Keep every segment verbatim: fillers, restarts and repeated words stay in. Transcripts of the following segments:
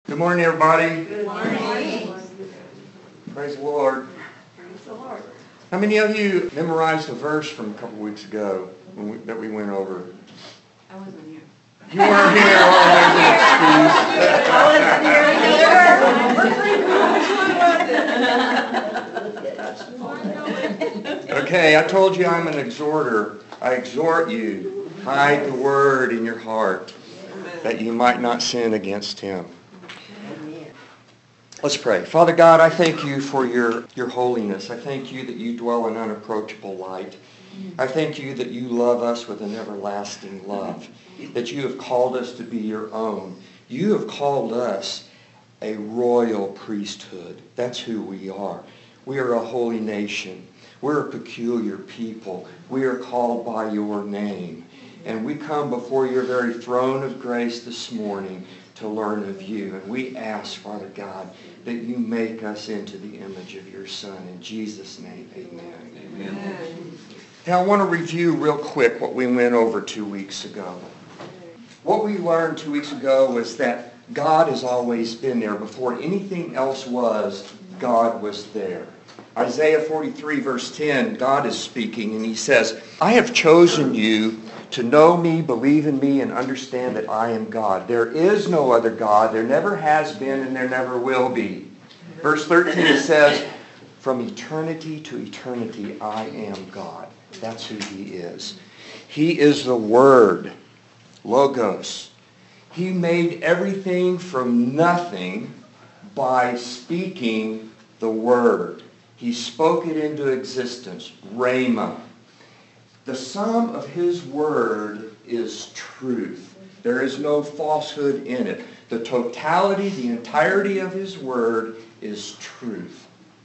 Good morning, everybody. Good morning. Praise the Lord. Praise the Lord. How many of you memorized a verse from a couple weeks ago when we, that we went over? I wasn't here. You weren't here. Oh, there's an excuse. Okay, I told you I'm an exhorter. I exhort you, hide the word in your heart, that you might not sin against him. Let's pray. Father God, I thank you for your, your holiness. I thank you that you dwell in unapproachable light. I thank you that you love us with an everlasting love, that you have called us to be your own. You have called us a royal priesthood. That's who we are. We are a holy nation. We're a peculiar people. We are called by your name. And we come before your very throne of grace this morning to learn of you. And we ask, Father God, that you make us into the image of your Son. In Jesus' name, amen. Amen. Now I want to review real quick what we went over two weeks ago. What we learned two weeks ago was that God has always been there. Before anything else was, God was there. Isaiah forty-three verse ten, God is speaking and he says, I have chosen you to know me, believe in me, and understand that I am God. There is no other God. There never has been and there never will be. Verse thirteen it says, from eternity to eternity I am God. That's who he is. He is the Word, Logos. He made everything from nothing by speaking the Word. He spoke it into existence, Rhema. The sum of his word is truth. There is no falsehood in it. The totality, the entirety of his word is truth.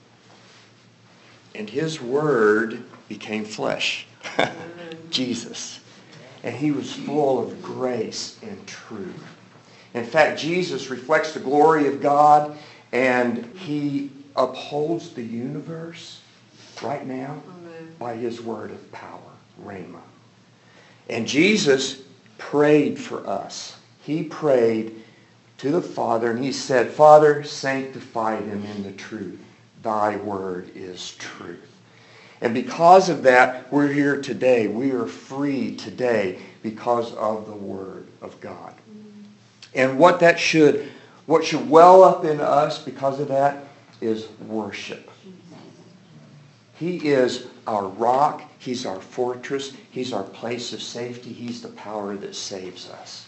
And his word became flesh, Jesus. And he was full of grace and truth. In fact, Jesus reflects the glory of God, and he upholds the universe right now by his word of power, Rhema. And Jesus prayed for us. He prayed to the Father, and he said, Father, sanctify them in the truth. Thy word is truth. And because of that, we're here today. We are free today because of the word of God. And what that should, what should well up in us because of that is worship. He is our rock. He's our fortress. He's our place of safety. He's the power that saves us.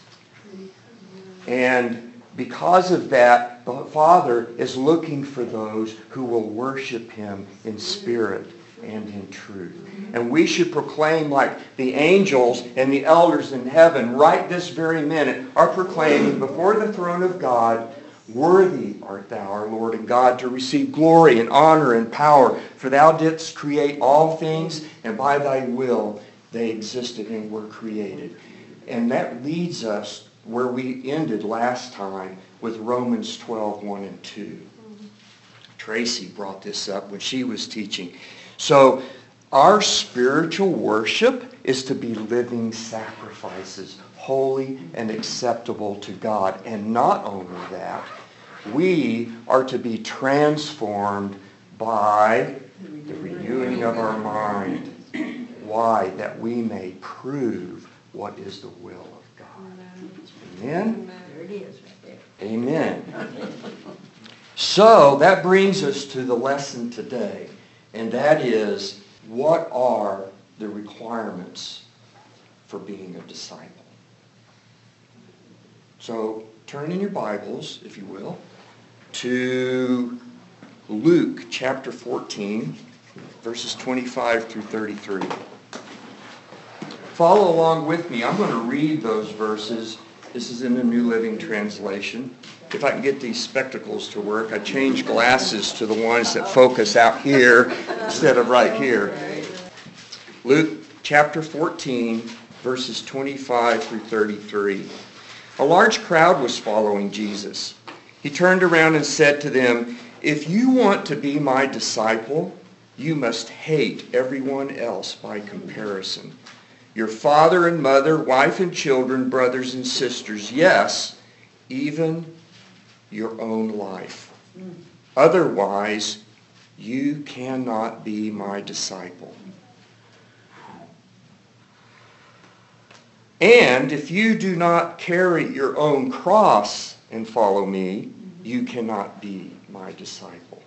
And because of that, the Father is looking for those who will worship him in spirit and in truth. And we should proclaim like the angels and the elders in heaven right this very minute are proclaiming before the throne of God, worthy art thou, our Lord and God, to receive glory and honor and power. For thou didst create all things, and by thy will they existed and were created. And that leads us where we ended last time with Romans twelve, one and two. Tracy brought this up when she was teaching. So our spiritual worship is to be living sacrifices, holy and acceptable to God. And not only that, we are to be transformed by the renewing of our mind. Why? That we may prove what is the will of God. Amen? There it is right there. Amen. So that brings us to the lesson today. And that is, what are the requirements for being a disciple? So turn in your Bibles, if you will, to Luke chapter fourteen, verses twenty-five through thirty-three. Follow along with me. I'm going to read those verses. This is in the New Living Translation. If I can get these spectacles to work, I changed glasses to the ones that focus out here instead of right here. Luke chapter fourteen, verses twenty-five through thirty-three. A large crowd was following Jesus. He turned around and said to them, if you want to be my disciple, you must hate everyone else by comparison. Your father and mother, wife and children, brothers and sisters, yes, even your own life. Otherwise, you cannot be my disciple. And if you do not carry your own cross and follow me, you cannot be my disciple.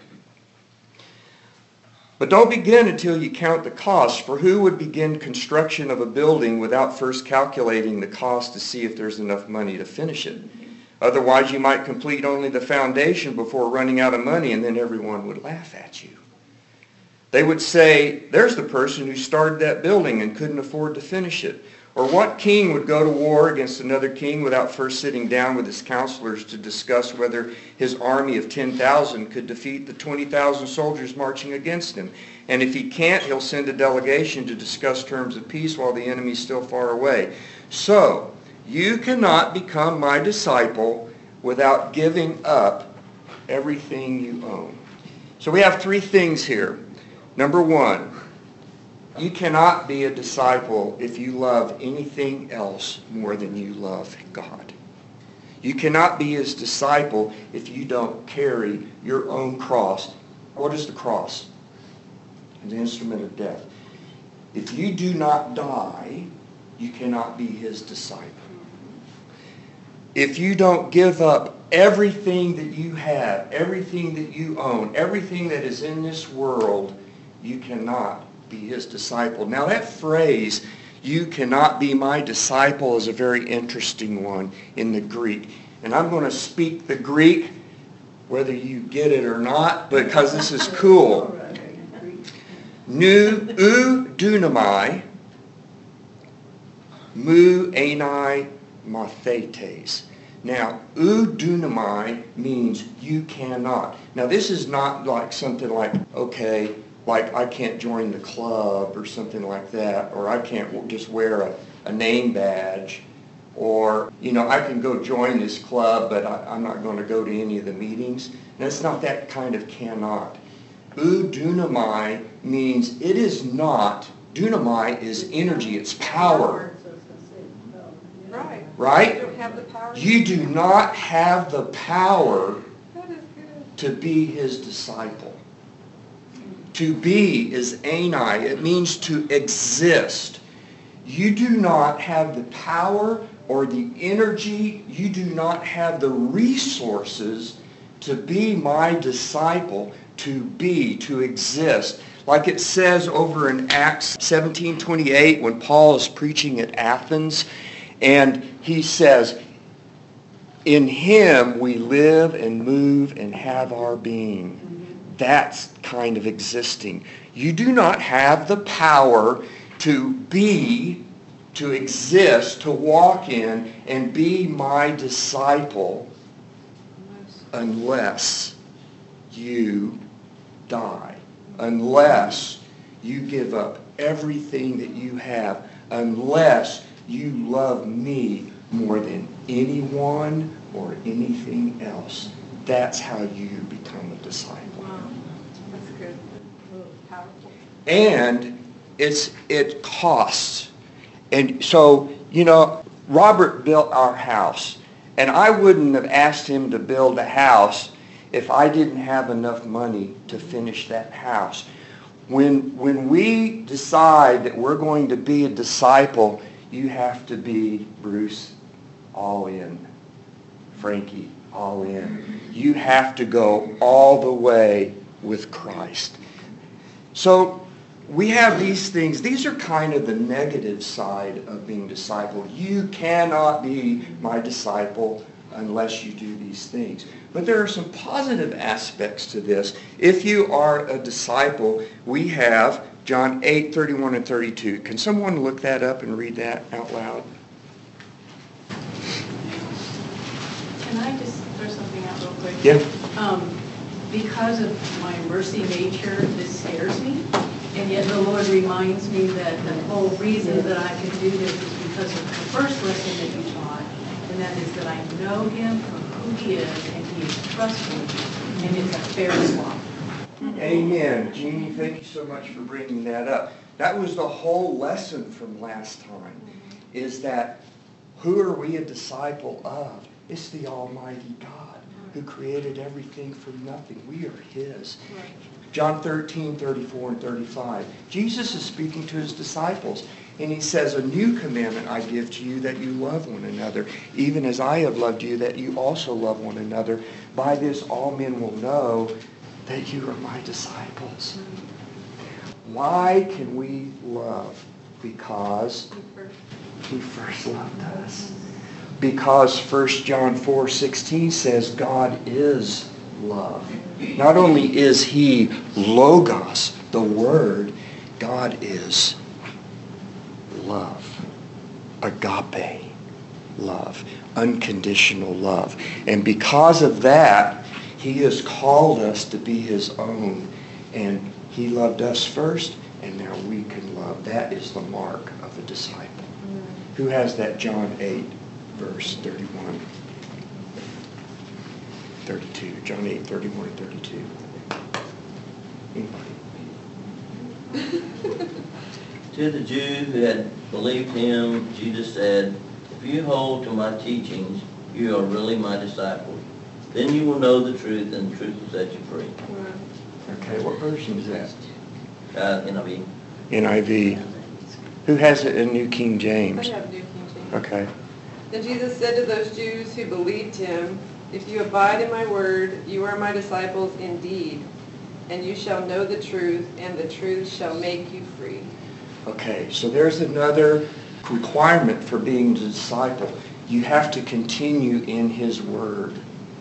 But don't begin until you count the cost, for who would begin construction of a building without first calculating the cost to see if there's enough money to finish it? Otherwise, you might complete only the foundation before running out of money, and then everyone would laugh at you. They would say, there's the person who started that building and couldn't afford to finish it. Or what king would go to war against another king without first sitting down with his counselors to discuss whether his army of ten thousand could defeat the twenty thousand soldiers marching against him? And if he can't, he'll send a delegation to discuss terms of peace while the enemy's still far away. So, you cannot become my disciple without giving up everything you own. So we have three things here. Number one, you cannot be a disciple if you love anything else more than you love God. You cannot be his disciple if you don't carry your own cross. What is the cross? An instrument of death. If you do not die, you cannot be his disciple. If you don't give up everything that you have, everything that you own, everything that is in this world, you cannot be his disciple. Now that phrase, you cannot be my disciple, is a very interesting one in the Greek. And I'm going to speak the Greek, whether you get it or not, because this is cool. Nu u dunamai, mu enai mathetes. Now, u dunamai means you cannot. Now this is not like something like, okay, like I can't join the club or something like that, or I can't just wear a, a name badge, or, you know, I can go join this club, but I, I'm not going to go to any of the meetings. That's not that kind of cannot. U dunamai means it is not, dunamai is energy, it's power. Right. Right? You don't have the power. You do not have the power That is good. to be his disciple. To be is anai. It means to exist. You do not have the power or the energy. You do not have the resources to be my disciple, to be, to exist. Like it says over in Acts seventeen twenty-eight when Paul is preaching at Athens, and he says, in him we live and move and have our being. That's kind of existing. You do not have the power to be, to exist, to walk in and be my disciple unless you die. Unless you give up everything that you have. Unless you love me more than anyone or anything else. That's how you become a disciple. Wow. That's good. Powerful. And it's it costs. And so, you know, Robert built our house. And I wouldn't have asked him to build a house if I didn't have enough money to finish that house. When when we decide that we're going to be a disciple, you have to be, Bruce, all in. Frankie, all in. You have to go all the way with Christ. So we have these things. These are kind of the negative side of being disciple. You cannot be my disciple unless you do these things. But there are some positive aspects to this. If you are a disciple, we have John eight, thirty-one and thirty-two. Can someone look that up and read that out loud? Can I just throw something out real quick? Yeah. Um, because of my mercy nature, this scares me. And yet the Lord reminds me that the whole reason that I can do this is because of the first lesson that you taught. And that is that I know him for who he is and he is trustworthy. And it's a fair swap. Amen. Jeannie, thank you so much for bringing that up. That was the whole lesson from last time, is that who are we a disciple of? It's the Almighty God. who created everything from nothing. We are his. Right. John thirteen, thirty-four and thirty-five. Jesus is speaking to his disciples, and he says, a new commandment I give to you, that you love one another, even as I have loved you, that you also love one another. By this all men will know that you are my disciples. Why can we love? Because he first loved us. Because First John four sixteen says God is love. Not only is he Logos, the Word, God is love. Agape love. Unconditional love. And because of that, he has called us to be his own. And he loved us first, and now we can love. That is the mark of a disciple. Mm. Who has that John eight, verse thirty-one? thirty-two. John eight, thirty-one and thirty-two. Anybody? To the Jew who had believed him, Jesus said, if you hold to my teachings, you are really my disciples. Then you will know the truth, and the truth will set you free. Okay, what version is that? Uh, N I V. N I V. Who has it in New King James? I have New King James. Okay. Then Jesus said to those Jews who believed him, if you abide in my word, you are my disciples indeed, and you shall know the truth, and the truth shall make you free. Okay, so there's another requirement for being a disciple. You have to continue in his word.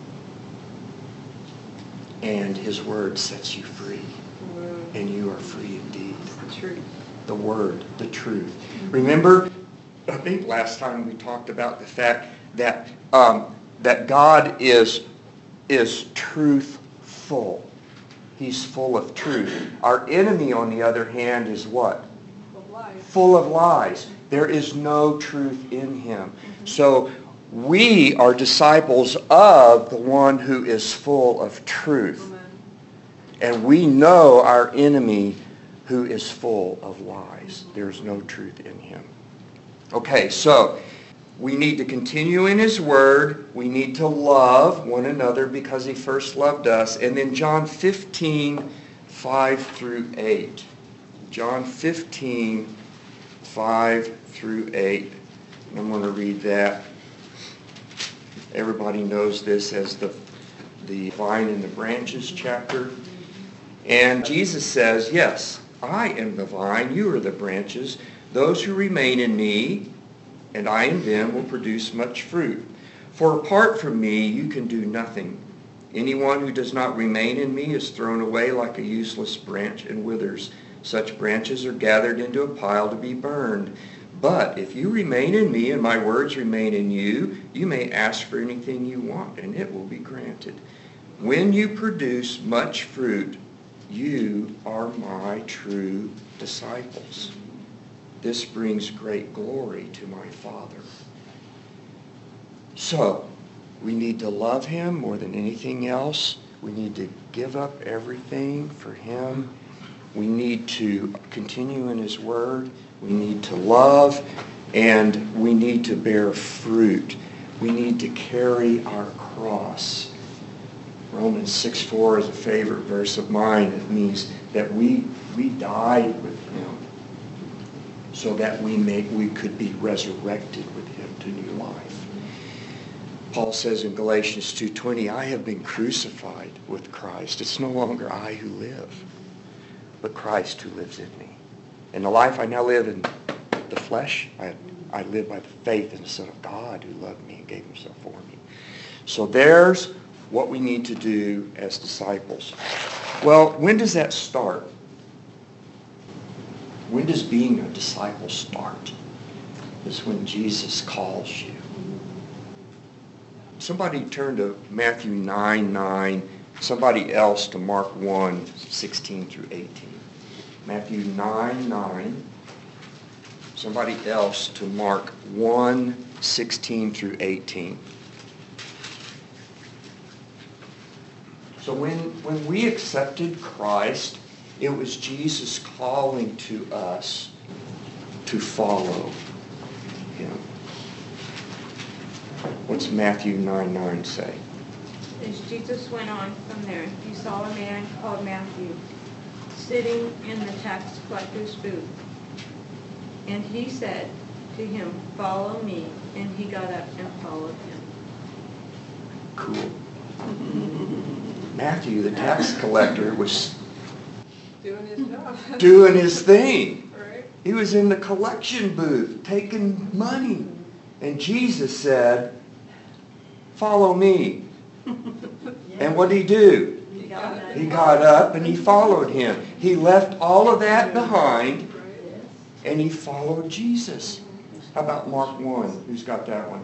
And his word sets you free. Mm. And you are free indeed. The truth. The word, the truth. Mm-hmm. Remember, I think last time we talked about the fact that um, that God is is truthful. He's full of truth. Our enemy, on the other hand, is what? Full of lies. Full of lies. There is no truth in him. Mm-hmm. So we are disciples of the one who is full of truth. Amen. And we know our enemy who is full of lies. There's no truth in him. Okay, so we need to continue in his word. We need to love one another because he first loved us. And then John fifteen, five through eight. John fifteen, five through eight. And I'm going to read that. Everybody knows this as the, the vine and the branches chapter. And Jesus says, yes, I am the vine, you are the branches. Those who remain in me, and I in them, will produce much fruit. For apart from me, you can do nothing. Anyone who does not remain in me is thrown away like a useless branch and withers. Such branches are gathered into a pile to be burned. But if you remain in me and my words remain in you, you may ask for anything you want, and it will be granted. When you produce much fruit, you are my true disciples. This brings great glory to my Father. So, we need to love him more than anything else. We need to give up everything for him. We need to continue in his word. We need to love, and we need to bear fruit. We need to carry our cross. Romans six four is a favorite verse of mine. It means that we we died with him so that we may we could be resurrected with him to new life. Paul says in Galatians two twenty, I have been crucified with Christ. It's no longer I who live, but Christ who lives in me. And the life I now live in the flesh, I, I live by the faith in the Son of God who loved me and gave himself for me. So there's what we need to do as disciples. Well, when does that start? When does being a disciple start? It's when Jesus calls you. Somebody turn to Matthew nine nine. Somebody else to Mark one sixteen through eighteen. Matthew nine nine. Somebody else to Mark one sixteen through eighteen. So when, when we accepted Christ, it was Jesus calling to us to follow him. What's Matthew nine nine say? as Jesus went on from there, he saw a man called Matthew sitting in the tax collector's booth. And he said to him, "Follow me." And he got up and followed him. Cool. Matthew, the tax collector, was Doing his job. doing his thing. Right? He was in the collection booth taking money. And Jesus said, "Follow me." And what did he do? He got up. He got up and he followed him. He left all of that behind and he followed Jesus. How about Mark one? Who's got that one?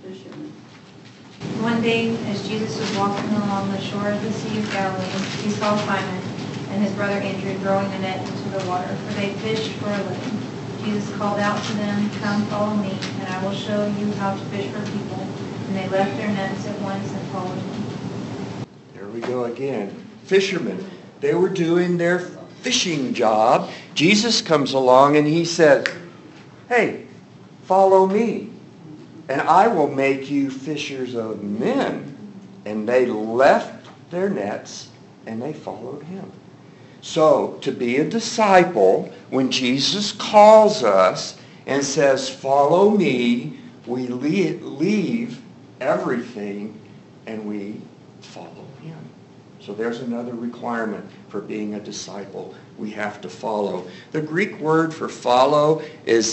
One day, as Jesus was walking along the shore of the Sea of Galilee, he saw Simon and his brother Andrew throwing a net into the water, for they fished for a living. Jesus called out to them, "Come, follow me, and I will show you how to fish for people." And they left their nets at once and followed him. There we go again. Fishermen. They were doing their fishing job. Jesus comes along and he says, "Hey, follow me, and I will make you fishers of men." And they left their nets and they followed him. So, to be a disciple, when Jesus calls us and says, "Follow me," we leave everything and we follow him. So there's another requirement for being a disciple. We have to follow. The Greek word for follow is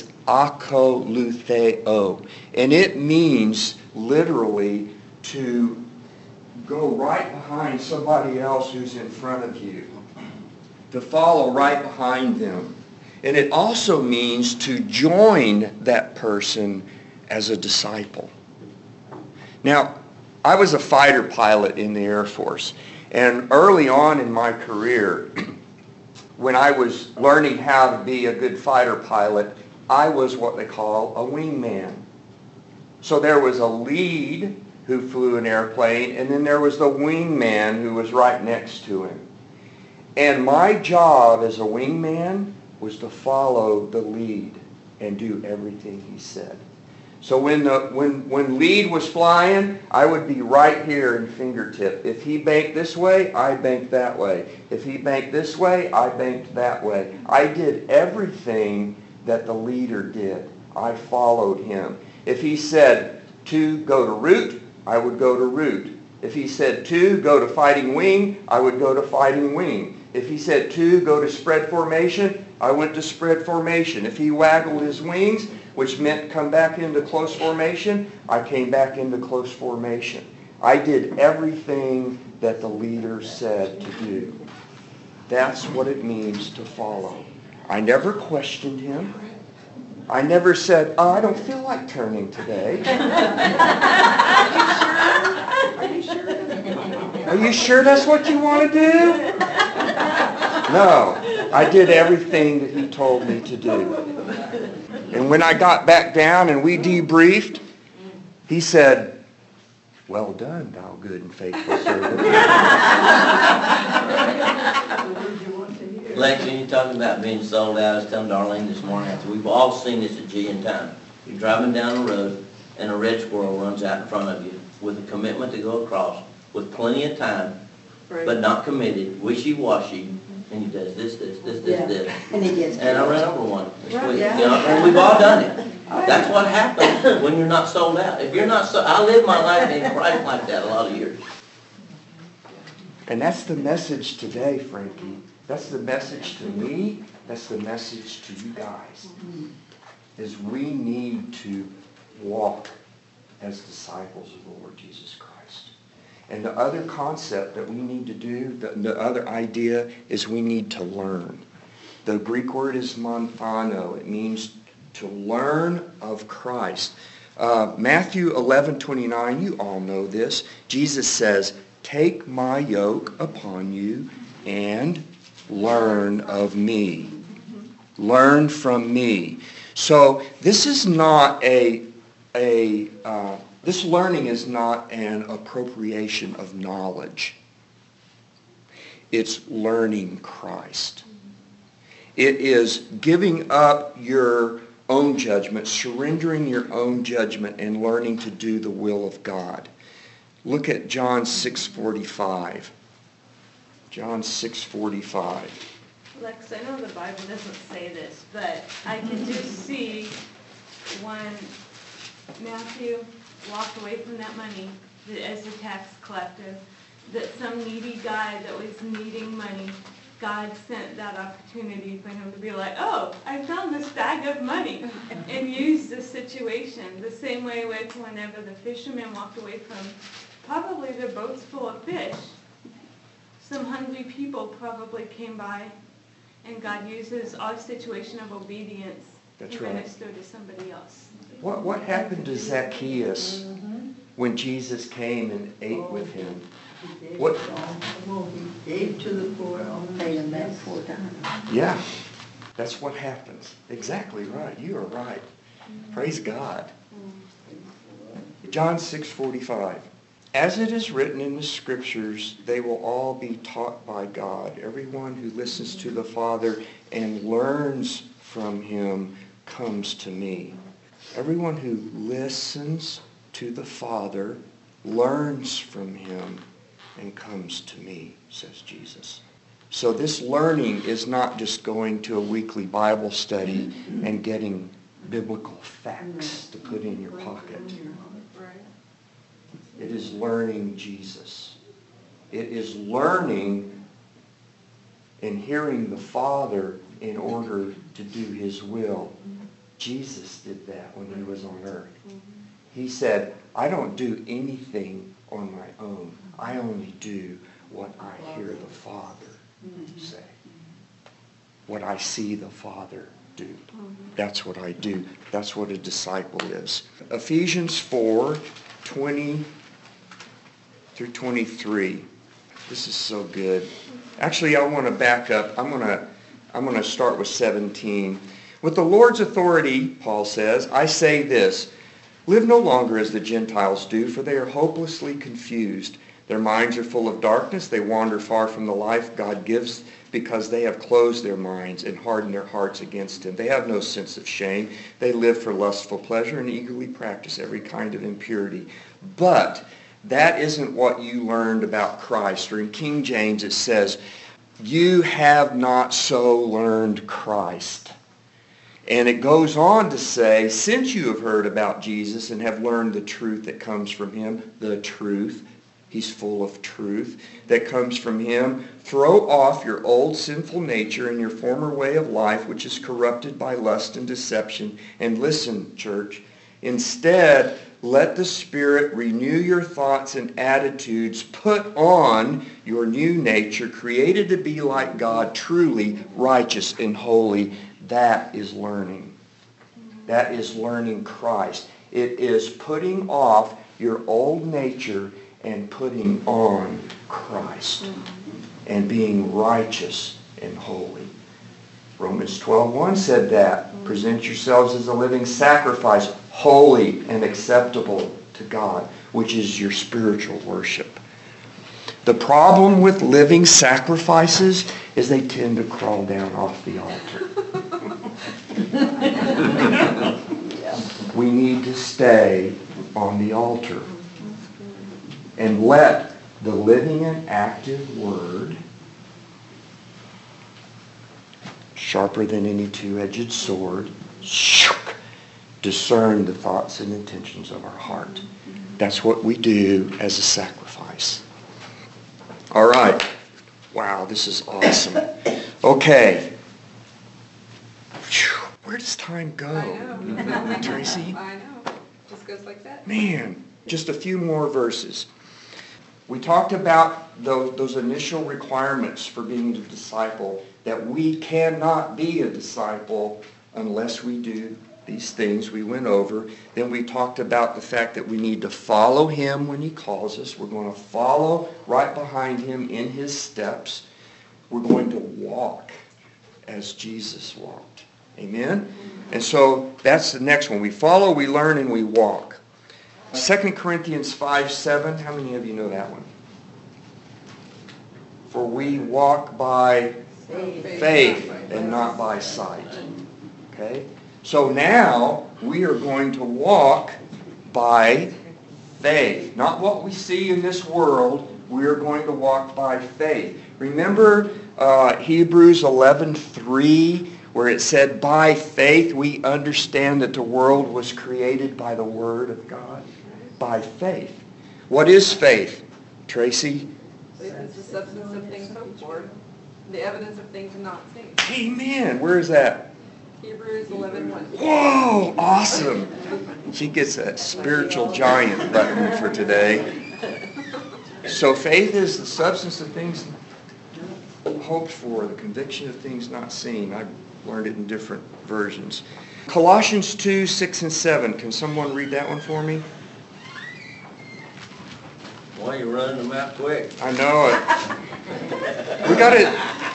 akolutheo, and it means literally to go right behind somebody else who's in front of you, to follow right behind them. And it also means to join that person as a disciple. Now, I was a fighter pilot in the Air Force, and early on in my career, when I was learning how to be a good fighter pilot, I was what they call a wingman. So there was a lead who flew an airplane, and then there was the wingman who was right next to him. And my job as a wingman was to follow the lead and do everything he said. So when the when when lead was flying, I would be right here in fingertip. If he banked this way, I banked that way. If he banked this way, I banked that way. I did everything that the leader did. I followed him. If he said to go to route, I would go to route. If he said to go to fighting wing, I would go to fighting wing. If he said to go to spread formation, I went to spread formation. If he waggled his wings, which meant come back into close formation, I came back into close formation. I did everything that the leader said to do. That's what it means to follow. I never questioned him. I never said, "Oh, I don't feel like turning today." Are you sure? Are you sure? Are you sure that's what you want to do? No, I did everything that he told me to do. And when I got back down and we debriefed, he said, "Well done, thou good and faithful servant." Lexi, you're talking about being sold out. I was telling Darlene this morning, after we've all seen this a G in time. You're driving down the road and a red squirrel runs out in front of you with a commitment to go across with plenty of time, Right. but not committed, wishy-washy, and he does this, this, this, this, Yeah. this. And he gets And I killed. ran over one. this Right, week, yeah. you know, and we've all done it. That's what happens when you're not sold out. If you're not so, I lived my life in Christ like that a lot of years. And that's the message today, Frankie. That's the message to me. That's the message to you guys. Is we need to walk as disciples of the Lord Jesus Christ. And the other concept that we need to do, the, the other idea is we need to learn. The Greek word is monthano. It means to learn of Christ. Uh, Matthew eleven twenty-nine, you all know this. Jesus says, "Take my yoke upon you and learn of me." Learn from me. So this is not a, a uh, this learning is not an appropriation of knowledge. It's learning Christ. It is giving up your own judgment, surrendering your own judgment, and learning to do the will of God. Look at John six forty-five. John six forty-five. Lex, I know the Bible doesn't say this, but I can just see when Matthew walked away from that money that- as a tax collector, that some needy guy that was needing money, God sent that opportunity for him to be like, oh, I found this bag of money, and use the situation. The same way with whenever the fishermen walked away from probably their boats full of fish, some hungry people probably came by, and God uses our situation of obedience That's to right. minister to somebody else. What, what happened to Zacchaeus when Jesus came and ate with him? What? He gave to the poor, I'll pay him back four times. Yeah, that's what happens. Exactly right. You are right. Praise God. John six forty-five. As it is written in the Scriptures, they will all be taught by God. Everyone who listens to the Father and learns from him comes to me. Everyone who listens to the Father learns from him and comes to me, says Jesus. So this learning is not just going to a weekly Bible study and getting biblical facts to put in your pocket. It is learning Jesus. It is learning and hearing the Father in order to do his will. Jesus did that when he was on earth. He said, I don't do anything on my own. I only do what I hear the Father say. What I see the Father do. That's what I do. That's what a disciple is. Ephesians four, twenty through twenty-three. This is so good. Actually, I want to back up. I'm going to I'm going to start with seventeen. With the Lord's authority, Paul says, I say this, live no longer as the Gentiles do, for they are hopelessly confused. Their minds are full of darkness. They wander far from the life God gives because they have closed their minds and hardened their hearts against him. They have no sense of shame. They live for lustful pleasure and eagerly practice every kind of impurity. But that isn't what you learned about Christ. Or in King James it says, you have not so learned Christ. And it goes on to say, since you have heard about Jesus and have learned the truth that comes from him, the truth, he's full of truth, that comes from him, throw off your old sinful nature and your former way of life, which is corrupted by lust and deception. And listen, church, instead, let the Spirit renew your thoughts and attitudes. Put on your new nature, created to be like God, truly righteous and holy. That is learning. That is learning Christ. It is putting off your old nature and putting on Christ and being righteous and holy. Romans twelve one said that. Present yourselves as a living sacrifice, holy and acceptable to God, which is your spiritual worship. The problem with living sacrifices is they tend to crawl down off the altar. We need to stay on the altar and let the living and active Word, sharper than any two-edged sword, discern the thoughts and intentions of our heart. That's what we do as a sacrifice. All right. Wow, this is awesome. Okay. Whew, where does time go? I know. Tracy? I know. Just goes like that. Man, just a few more verses. We talked about those, those initial requirements for being a disciple, that we cannot be a disciple unless we do these things we went over. Then we talked about the fact that we need to follow him when he calls us. We're going to follow right behind him in his steps. We're going to walk as Jesus walked. Amen? And so that's the next one. We follow, we learn, and we walk. Second Corinthians five seven. How many of you know that one? For we walk by Faith, faith not by and not by sight. Okay? So now we are going to walk by faith. Not what we see in this world. We are going to walk by faith. Remember uh, Hebrews eleven three, where it said, by faith we understand that the world was created by the Word of God. By faith. What is faith, Tracy? Faith is the substance of things hoped for, the evidence of things not seen. Amen. Where is that? Hebrews eleven one. Whoa, awesome. She gets a spiritual giant button for today. So faith is the substance of things hoped for, the conviction of things not seen. I've learned it in different versions. Colossians two, six and seven. Can someone read that one for me? Why you running them out quick? I know it. We gotta,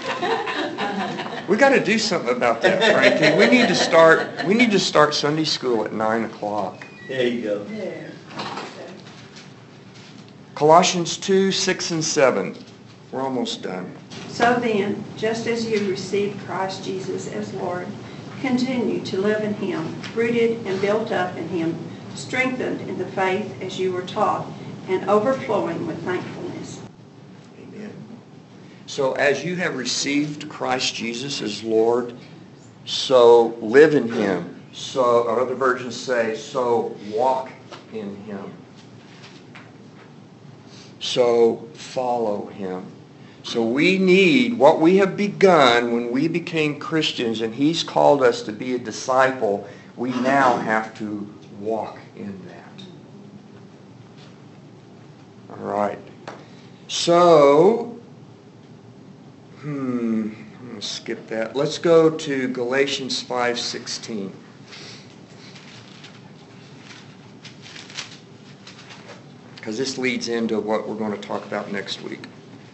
we gotta do something about that, Frankie. We need to start, we need to start Sunday school at nine o'clock. There you go. There. Colossians two, six and seven. We're almost done. So then, just as you received Christ Jesus as Lord, continue to live in him, rooted and built up in him, strengthened in the faith as you were taught, and overflowing with thankfulness. Amen. So as you have received Christ Jesus as Lord, so live in him. So, or other versions say, so walk in him. So follow him. So we need what we have begun when we became Christians, and he's called us to be a disciple. We now have to walk in that. All right. So, hmm, I'm going to skip that. Let's go to Galatians five sixteen. Because this leads into what we're going to talk about next week.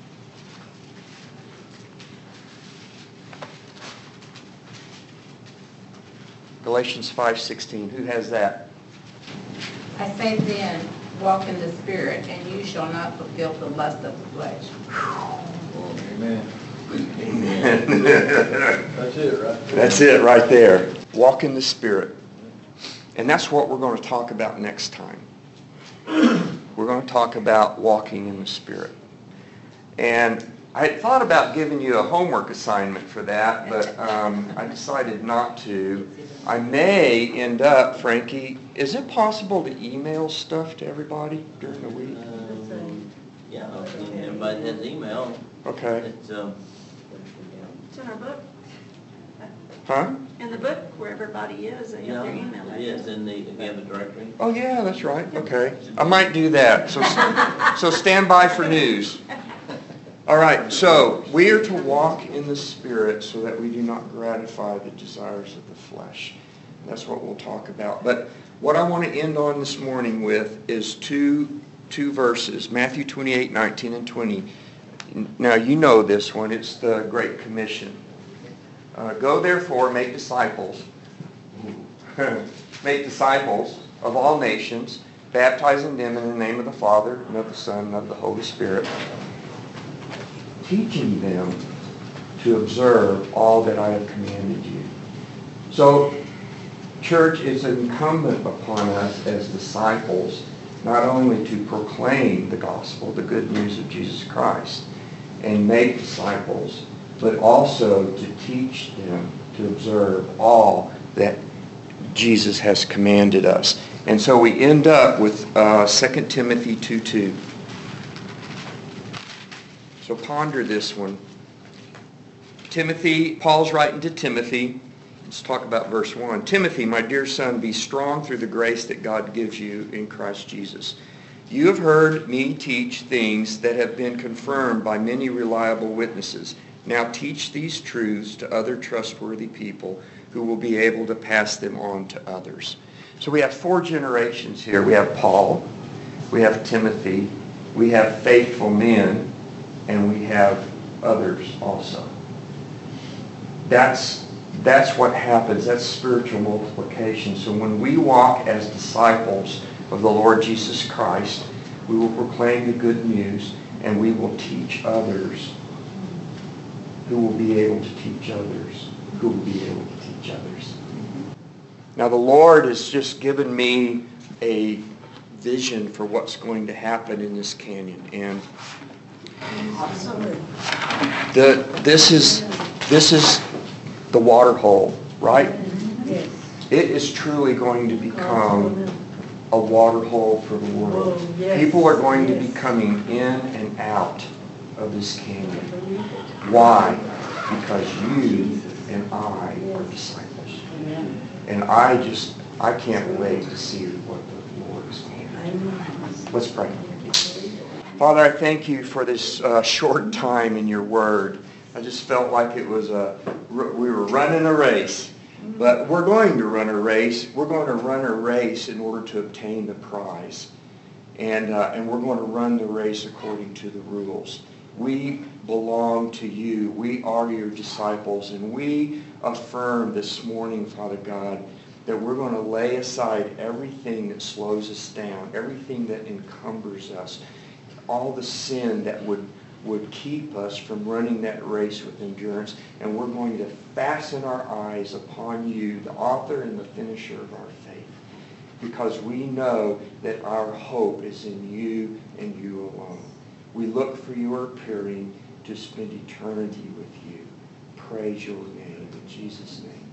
Galatians five sixteen. Who has that? I say then, walk in the Spirit, and you shall not fulfill the lust of the flesh. Amen. Amen. That's it, right? That's it right there. Walk in the Spirit. And that's what we're going to talk about next time. We're going to talk about walking in the Spirit. And I had thought about giving you a homework assignment for that, but um, I decided not to. I may end up, Frankie, is it possible to email stuff to everybody during the week? Um, yeah, I mean, everybody has email. Okay. It's, um, It's in our book. Huh? In the book where everybody is, they have their yeah, email it is address. in the, you have the directory. Oh, yeah, that's right. Okay. I might do that. So, so stand by for news. All right, so we are to walk in the Spirit so that we do not gratify the desires of the flesh. That's what we'll talk about. But what I want to end on this morning with is two, two verses, Matthew twenty-eight, nineteen and twenty. Now, you know this one. It's the Great Commission. Uh, Go therefore, make disciples, make disciples of all nations, baptizing them in the name of the Father, and of the Son, and of the Holy Spirit, teaching them to observe all that I have commanded you. So, church, it's incumbent upon us as disciples not only to proclaim the gospel, the good news of Jesus Christ, and make disciples, but also to teach them to observe all that Jesus has commanded us. And so we end up with uh, Second Timothy two two. So ponder this one. Timothy, Paul's writing to Timothy. Let's talk about verse one. Timothy, my dear son, be strong through the grace that God gives you in Christ Jesus. You have heard me teach things that have been confirmed by many reliable witnesses. Now teach these truths to other trustworthy people who will be able to pass them on to others. So we have four generations here. We have Paul, we have Timothy, we have faithful men, and we have others also. That's, that's what happens. That's spiritual multiplication. So when we walk as disciples of the Lord Jesus Christ, we will proclaim the good news, and we will teach others who will be able to teach others, who will be able to teach others. Now the Lord has just given me a vision for what's going to happen in this canyon. And the this is this is the water hole, right? Yes. It is truly going to become a water hole for the world. Oh, yes, People are going to be yes. coming in and out of this canyon. Why? Because you and I are disciples. And I just, I can't wait to see what the Lord is going to do. Let's pray. Father, I thank you for this uh, short time in your word. I just felt like it was a, we were running a race. But we're going to run a race. We're going to run a race in order to obtain the prize. And, uh, and we're going to run the race according to the rules. We belong to you. We are your disciples. And we affirm this morning, Father God, that we're going to lay aside everything that slows us down, everything that encumbers us, all the sin that would would keep us from running that race with endurance, and we're going to fasten our eyes upon you, the author and the finisher of our faith, because we know that our hope is in you and you alone. We look for your appearing to spend eternity with you. Praise your name in Jesus' name.